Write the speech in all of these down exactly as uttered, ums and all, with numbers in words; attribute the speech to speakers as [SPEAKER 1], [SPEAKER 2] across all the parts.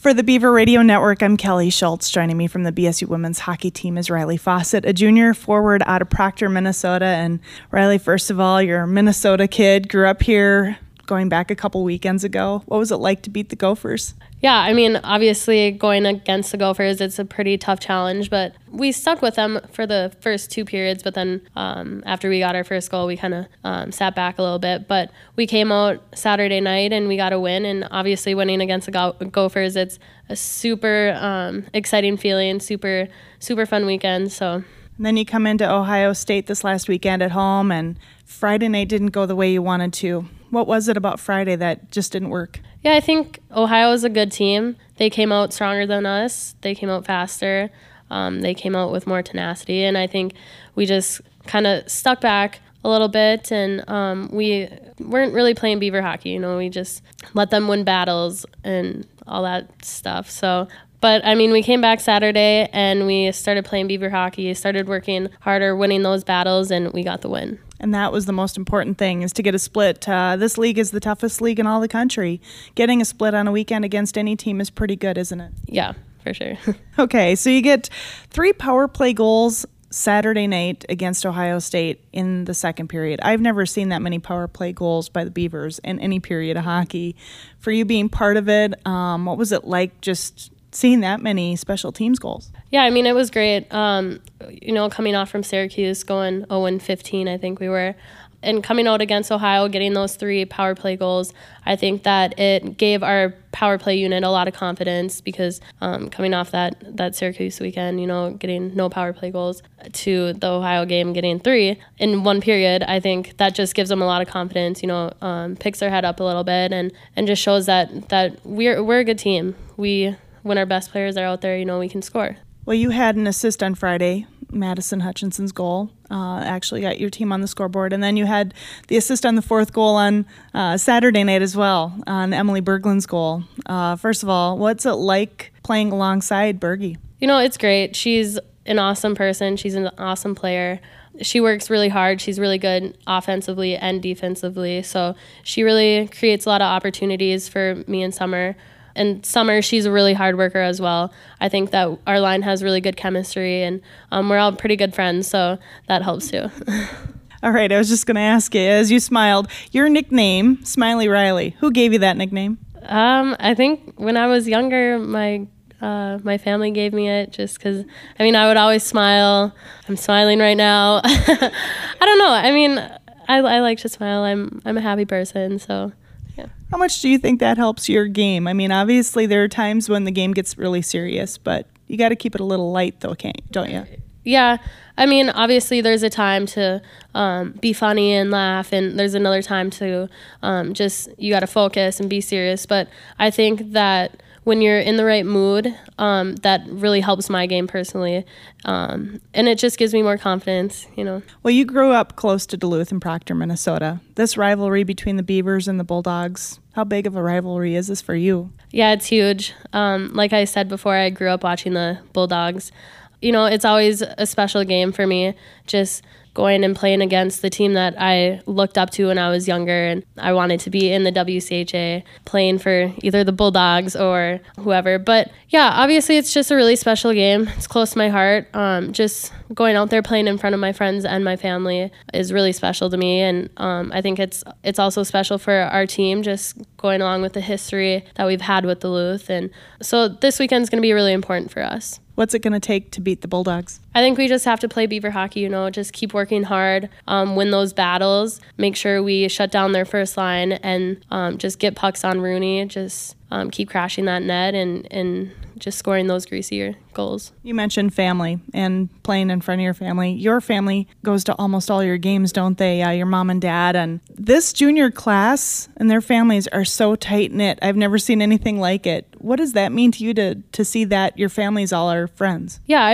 [SPEAKER 1] For the Beaver Radio Network, I'm Kelly Schultz. Joining me from the B S U women's hockey team is Riley Fawcett, a junior forward out of Proctor, Minnesota. And Riley, first of all, you're a Minnesota kid, grew up here going back a couple weekends ago. What was it like to beat the Gophers?
[SPEAKER 2] Yeah, I mean, obviously going against the Gophers, it's a pretty tough challenge, but we stuck with them for the first two periods, but then um, after we got our first goal, we kind of um, sat back a little bit. But we came out Saturday night and we got a win, and obviously winning against the Go- Gophers, it's a super um, exciting feeling, super, super fun weekend. So.
[SPEAKER 1] And then you come into Ohio State this last weekend at home, and Friday night didn't go the way you wanted to. What was it about Friday that just didn't work?
[SPEAKER 2] Yeah, I think Ohio is a good team. They came out stronger than us. They came out faster. Um, they came out with more tenacity, and I think we just kind of stuck back a little bit, and um, we weren't really playing Beaver hockey. You know, we just let them win battles and all that stuff. So. But, I mean, we came back Saturday, and we started playing Beaver hockey, started working harder, winning those battles, and we got the win.
[SPEAKER 1] And that was the most important thing, is to get a split. Uh, this league is the toughest league in all the country. Getting a split on a weekend against any team is pretty good, isn't it?
[SPEAKER 2] Yeah, for sure.
[SPEAKER 1] Okay, so you get three power play goals Saturday night against Ohio State in the second period. I've never seen that many power play goals by the Beavers in any period of hockey. For you being part of it, um, what was it like just seeing that many special teams goals?
[SPEAKER 2] Yeah, I mean, it was great. Um, you know, coming off from Syracuse, going oh and fifteen, I think we were, and coming out against Ohio, getting those three power play goals, I think that it gave our power play unit a lot of confidence because um, coming off that, that Syracuse weekend, you know, getting no power play goals to the Ohio game, getting three in one period, I think that just gives them a lot of confidence, you know, um, picks their head up a little bit and, and just shows that, that we're, we're a good team. We When our best players are out there, you know, we can score.
[SPEAKER 1] Well, you had an assist on Friday, Madison Hutchinson's goal. Uh, actually got your team on the scoreboard. And then you had the assist on the fourth goal on uh, Saturday night as well, on Emily Berglund's goal. Uh, first of all, what's it like playing alongside Bergie?
[SPEAKER 2] You know, it's great. She's an awesome person. She's an awesome player. She works really hard. She's really good offensively and defensively. So she really creates a lot of opportunities for me and Summer. And Summer, she's a really hard worker as well. I think that our line has really good chemistry, and um, we're all pretty good friends, so that helps too.
[SPEAKER 1] All right, I was just going to ask you, as you smiled, your nickname, Smiley Riley, who gave you that nickname?
[SPEAKER 2] Um, I think when I was younger, my uh, my family gave me it just because, I mean, I would always smile. I'm smiling right now. I don't know. I mean, I, I like to smile. I'm I'm a happy person, so... Yeah.
[SPEAKER 1] How much do you think that helps your game? I mean, obviously there are times when the game gets really serious, but you got to keep it a little light, though, can't don't you?
[SPEAKER 2] Yeah. I mean, obviously there's a time to um, be funny and laugh, and there's another time to um, just, you got to focus and be serious. But I think that when you're in the right mood, um, that really helps my game personally. Um, and it just gives me more confidence, you know.
[SPEAKER 1] Well, you grew up close to Duluth and Proctor, Minnesota. This rivalry between the Beavers and the Bulldogs, how big of a rivalry is this for you?
[SPEAKER 2] Yeah, it's huge. Um, like I said before, I grew up watching the Bulldogs. You know, it's always a special game for me, just going and playing against the team that I looked up to when I was younger, and I wanted to be in the W C H A playing for either the Bulldogs or whoever. But yeah, obviously it's just a really special game. It's close to my heart. Um, just going out there playing in front of my friends and my family is really special to me, and um, I think it's it's also special for our team, just going along with the history that we've had with Duluth. And so this weekend's going to be really important for us.
[SPEAKER 1] What's it going to take to beat the Bulldogs?
[SPEAKER 2] I think we just have to play Beaver hockey, you know, just keep working hard, um, win those battles, make sure we shut down their first line, and um, just get pucks on Rooney, just um, keep crashing that net and, and just scoring those greasier goals.
[SPEAKER 1] You mentioned family and playing in front of your family. Your family goes to almost all your games, don't they? Uh, your mom and dad. And this junior class and their families are so tight-knit. I've never seen anything like it. What does that mean to you to, to see that your families all are friends?
[SPEAKER 2] Yeah, I mean,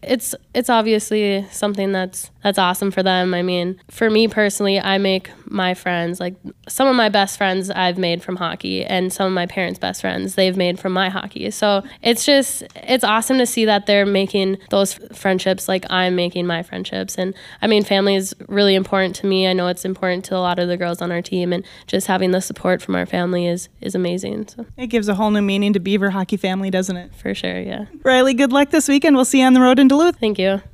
[SPEAKER 2] it's it's obviously something that's that's awesome for them. I mean, for me personally, I make my friends, like some of my best friends I've made from hockey, and some of my parents' best friends they've made from my hockey. So it's just, it's awesome to see that they're making those friendships like I'm making my friendships. And I mean, family is really important to me. I know it's important to a lot of the girls on our team, and just having the support from our family is, is amazing. So
[SPEAKER 1] it gives a whole new meaning to Beaver hockey family, doesn't it?
[SPEAKER 2] For sure, yeah.
[SPEAKER 1] Riley, good luck this weekend. We'll see you on the road in Duluth.
[SPEAKER 2] Thank you.